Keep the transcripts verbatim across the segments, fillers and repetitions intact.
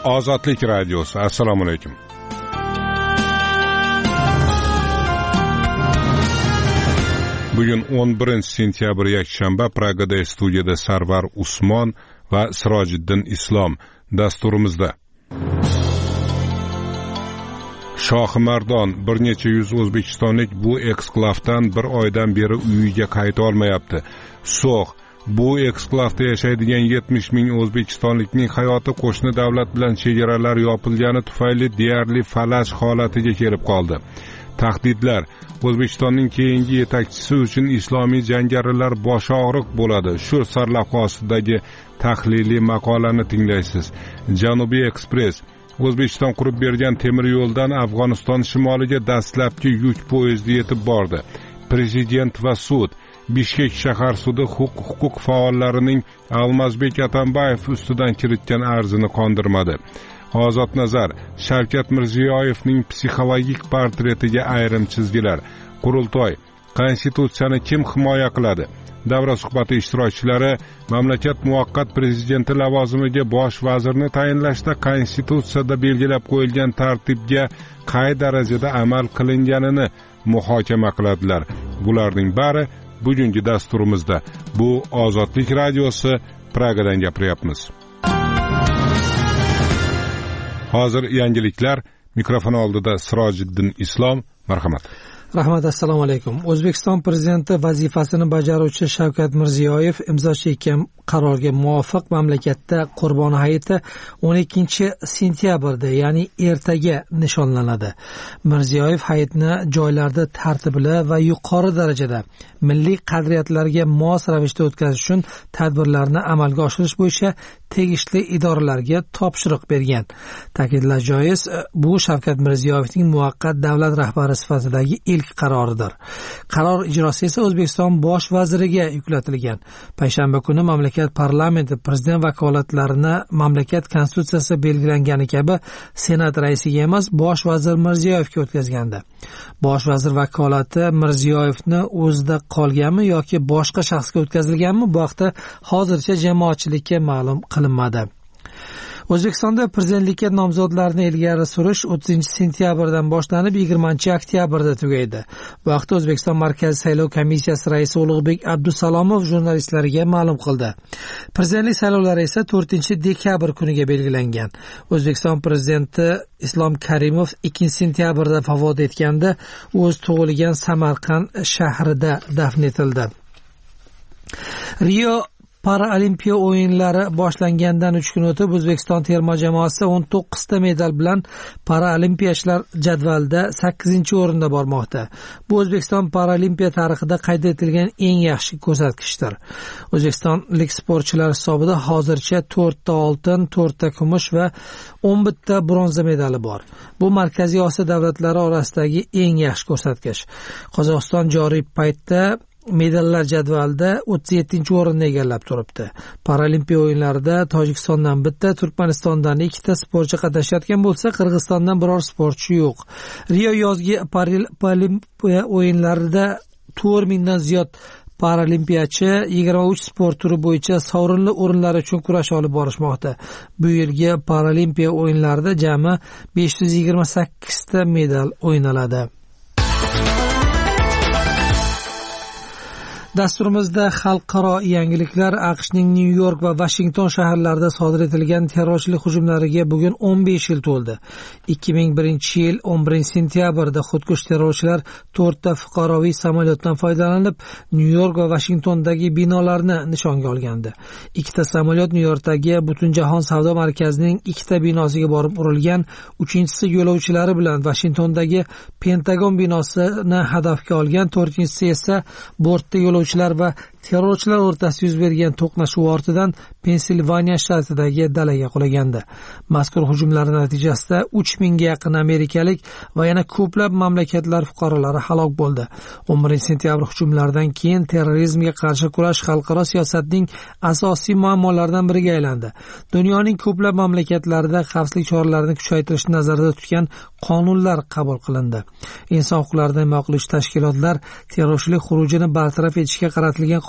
Ozodlik radiosi. Assalomu alaykum. Bugun o'n birinchi sentyabr yakshanba. Pragada studiyada Sarvar Usmon va Sirojiddin Islom dasturimizda. Shohimardon bir necha yuz o'zbekistonlik bu eksklavdan bir oydan beri uyiga qayta olmayapti. So'x bu eksklavda yashaydigan yetmish ming o'zbekistonlikning hayoti qo'shni davlat bilan chegaralar yopilgani tufayli deyarli falaj holatiga kelib qoldi. Tahdidlar O'zbekistonning keyingi yetakchisi uchun islomiy jangarilar boshi og'riq bo'ladi. Shu sarlavha ostidagi tahliliy maqolani tinglaysiz. Janubiy Express O'zbekiston qurib bergan temir yo'ldan Afg'oniston shimoliga dastlabki yuk poyezdi yetib bordi. Prezident va sud Bishkek shahar sudi huquq faollarining Almazbek Atambayev ustidan kiritgan arzini qondirmadi. Ozod nazar Shavkat Mirziyoyevning psixologik portretiga ayrim chizgilar. Qurultoy Konstitutsiyani kim himoya qiladi? Davra suhbati ishtirokchilari mamlakat muvaqqat prezidenti lavozimiga bosh vazirni tayinlashda Konstitutsiyada belgilab qo'yilgan tartibga qay darajada amal qilinganini muhokama qiladilar. Bularning bari bugungi dasturimizda. Bu Ozodlik radiosi, Pragadan gapiryapmiz. Hozir yangiliklar. Mikrofon oldida Sirojiddin Islom. Marhamat. Rahmat, assalomu alaykum. O'zbekiston prezidenti vazifasini bajaruvchi Shavkat Mirziyoyev imzo chekkan qarorga muvofiq mamlakatda Qurbon hayiti o'n ikkinchi sentyabrda, ya'ni ertaga nishonlanadi. Mirziyoyev hayitni joylarda tartibli va yuqori darajada milliy qadriyatlarga mos ravishda o'tkazish uchun tadbirlarni amalga oshirish bo'yicha tegishli idoralarga topshiriq bergan. Ta'kidlash joiz, bu Shavkat Mirziyoyevning muvaqqat davlat rahbari sifatidagi ilk qaroridir. Qaror ijrosi esa O'zbekiston bosh vaziriga yuklatilgan. Payshanba kuni mamlakat parlamenti prezident vakolatlarini mamlakat konstitutsiyasi belgilangani kabi senat raisiga emas, bosh vazir Mirziyoyevga o'tkazgandi. Bosh vazir vakolati Mirziyoyevni o'zida qolganmi yoki boshqa shaxsga o'tkazilganmi, bu haqda hozircha jamoatchilikka ma'lum qilinmadi. O'zbekistonda prezidentlikka nomzodlarni ilgari surish o'ttizinchi sentyabrdan boshlanib yigirmanchi oktyabrda tugaydi. Bu haqda O'zbekiston Markaziy saylov komissiyasi raisi Ulug'bek Abdusalomov jurnalistlarga ma'lum qildi. Prezidentlik saylovlari esa to'rtinchi dekabr kuniga belgilangan. O'zbekiston prezidenti Islom Karimov ikkinchi sentyabrda vafot etganda o'z tug'ilgan Samarqand shahrida dafn etildi. Rio Paralimpiya o'yinlari boshlangandan uch kun o'tib O'zbekiston terma jamoasi o'n to'qqizta medal bilan paralimpiyachilar jadvalda sakkizinchi o'rinda bormoqda. Bu O'zbekiston paralimpiya tarixida qayd etilgan eng yaxshi ko'rsatkichdir. O'zbekistonlik sportchilar hisobida hozircha to'rtta oltin, to'rtta kumush va o'n bitta bronza medali bor. Bu Markaziy Osiyo davlatlari orasidagi eng yaxshi ko'rsatkich. Qozog'iston joriy paytda medallar jadvalida o'ttiz yettinchi o'rinni egallab turibdi. Paralimpiya o'yinlarida Tojikistondan bitta, Turkmanistondan ikkita sportchi qatnashayotgan bo'lsa, Qirg'izistondan biror sportchi yo'q. Rio yozgi paralimpiya o'yinlarida to'rt mingdan ziyod paralimpiyachi yigirma uch sport turi bo'yicha sovrinli o'rinlar uchun kurash olib borishmoqda. Bu yilgi paralimpiya o'yinlarida jami besh yuz yigirma sakkizta medal o'ynaladi. Dasturimizda xalqaro yangiliklar. AQShning Nyu-York va Washington shaharlarida sodir etilgan terrorchilik hujumlariga bugun o'n besh yil to'ldi. ikki ming birinchi yil o'n birinchi sentyabrda xudkush terrorchilar to'rtta fuqaroviy samolyotdan foydalanib Nyu-York va Washingtondagi binolarni nishonga olgandi. Ikkita samolyot Nyu-Yorkdagi Butunjahon savdo markazining ikkita binosiga borib urilgan, uchinchisi yo'lovchilari bilan Washingtondagi Pentagon binosini hadafga olgan, to'rtinchisi esa bortda yo'lovchilar va terrorchilar o'rtasida yuz bergan to'qnashuv ortidan Pensilvaniya shtatidagi dalaga qulagandi. Mazkur hujumlar natijasida uch mingga yaqin amerikalik va yana ko'plab mamlakatlar fuqarolari halok bo'ldi. o'n birinchi sentyabr hujumlaridan keyin terrorizmga qarshi kurash xalqaro siyosatning asosiy muammolaridan biriga aylandi. Dunyoning ko'plab mamlakatlarida xavfsizlik choralarini kuchaytirishni nazarda tutgan qonunlar qabul qilindi. Inson huquqlarini himoya qiluvchi tashkilotlar terrorchilik xurujini bartaraf etishga qaratilgan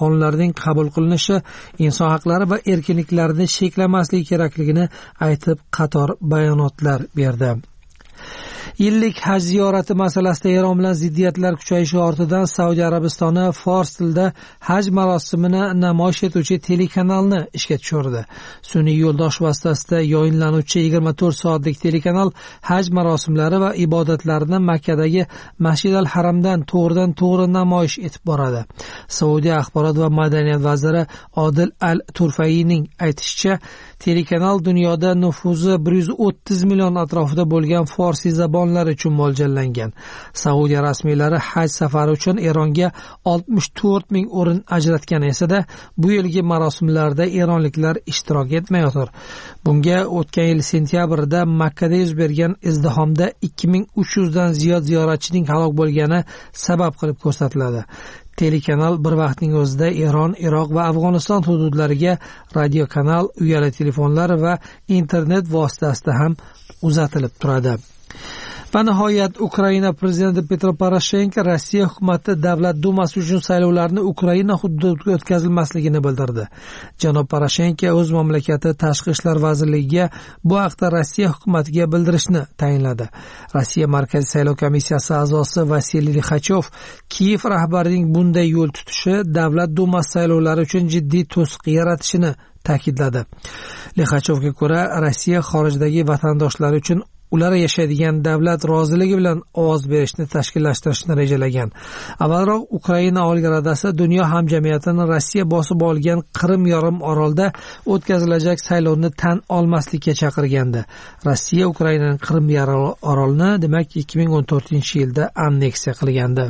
qonunlarining qabul qilinishi inson haqlari va erkinliklarini cheklamasligi kerakligini aytib qator bayonotlar berdi. Yillik haj ziyorati masalasida Eron bilan ziddiyatlar kuchayishi ortidan Saudiya Arabistoni fors tilida haj marosimini namoyish etuvchi telekanalni ishga tushirdi. Sun'iy yo'ldosh vositasida yoyinlanuvchi yigirma to'rt soatlik telekanal haj marosimlari va ibodatlarini Makkadagi Masjid al-Haramdan to'g'ridan to'g'ri namoyish etib boradi. Saudiya axborot va madaniyat vaziri Odil al-Turfayning aytishicha, telekanal dunyoda nufuzi bir yuz o'ttiz million atrofida bo'lgan forsi zabonlar uchun mo'ljallangan. Saudiya rasmiylari haj safari uchun Eronga oltmish to'rt ming o'rin ajratgan esa-da, bu yilgi marosimlarda eronliklar ishtirok etmayotir. Bunga o'tgan yil sentyabrda Makkada yuz bergan izdihomda ikki ming uch yuz dan ziyod ziyoratchining halok bo'lgani sabab qilib ko'rsatiladi. Telekanal bir vaqtning o'zida Eron, Iroq va Afg'oniston hududlariga radiokanal, uyali telefonlar va internet vositasida ham uzatilib turadi. Va nihoyat Ukraina prezidenti Petro Poroshenko Rossiya hukumati davlat dumasi uchun saylovlarni Ukraina hududiga o'tkazilmasligini bildirdi. Janob Poroshenko o'z mamlakati tashqi ishlar vazirligiga bu haqda Rossiya hukumatiga bildirishni tayinladi. Rossiya Markaziy saylov komissiyasi a'zosi Vasiliy Lixachov Kiyev rahbarining bunday yo'l tutishi davlat dumasi saylovlari uchun jiddiy to'siq yaratishini ta'kidladi. Lixachovga ko'ra, Rossiya xorijdagi vatandoshlari uchun ular yashaydigan davlat roziligi bilan ovoz berishni tashkillashtirishni rejalagan. Avvalroq Ukraina Oliy Radasi dunyo hamjamiyatini Rossiya bosib olgan Qrim yarim orolda o'tkazilajak saylovni tan olmaslikka chaqirgandi. Rossiya Ukrainaning Qrim yarim orolini, demak, ikki ming o'n to'rtinchi yilda anneksiya qilgandi.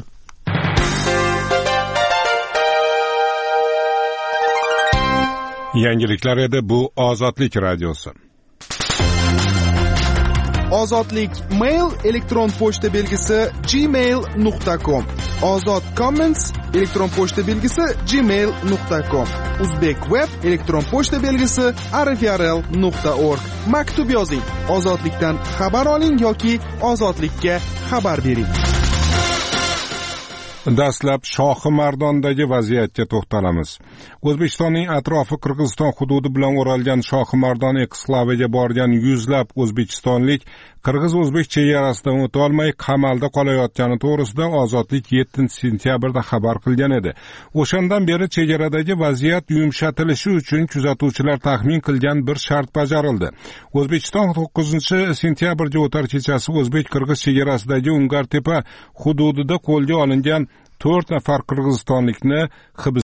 Yangiliklar edi, bu Ozodlik radiosi. Ozodlik mail elektron pochta belgisi gmail nuqta com. Ozod comments elektron pochta belgisi gmail nuqta com. Uzbek web elektron pochta belgisi arifrl nuqta org. Maktub yozing. Ozodlikdan xabar oling yoki ozodlikka xabar bering. Dastlab Shohimardondagi vaziyatga to'xtalamiz. O'zbekistonning atrofi Qirg'iziston hududi bilan o'ralgan Shohimardon eksklaviga borgan yuzlab o'zbekistonlik qirg'iz-o'zbek chegarasidan o'tolmay qamalda qolayotgani to'g'risida Ozodlik yettinchi sentyabrda xabar qilgan edi. O'shandan beri chegaradagi vaziyat yumshatilishi uchun kuzatuvchilar taxmin qilgan bir shart bajarildi. O'zbekiston to'qqizinchi sentyabrga o'tar kechasi o'zbek-qirg'iz chegarasidagi Ungartepa hududida qo'lga olingan to'rt nafar qirg'izistonlikni hibs